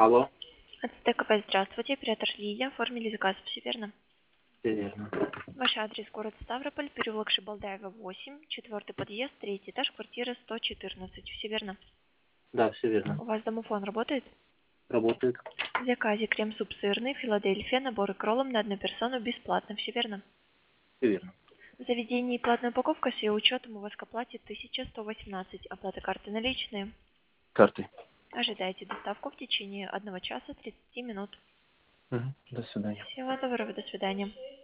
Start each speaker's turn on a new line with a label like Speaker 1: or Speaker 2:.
Speaker 1: Алло,
Speaker 2: От ТКП здравствуйте, оператор Лилия, оформили заказ, все верно?
Speaker 1: все верно.
Speaker 2: Ваш адрес город Ставрополь, переулок Шибалдаева, 8, четвертый подъезд, третий этаж, квартира 114, все верно?
Speaker 1: Да, все верно.
Speaker 2: У вас домофон работает?
Speaker 1: Работает.
Speaker 2: В заказе крем-суп сырный, Филадельфия, наборы к роллам на одну персону бесплатно, все верно?
Speaker 1: Все верно.
Speaker 2: В заведении платная упаковка с ее учетом у вас к оплате 1118, оплата карты наличные.
Speaker 1: Картой.
Speaker 2: Ожидайте доставку в течение 1 часа 30 минут.
Speaker 1: До свидания.
Speaker 2: Всего доброго, до свидания.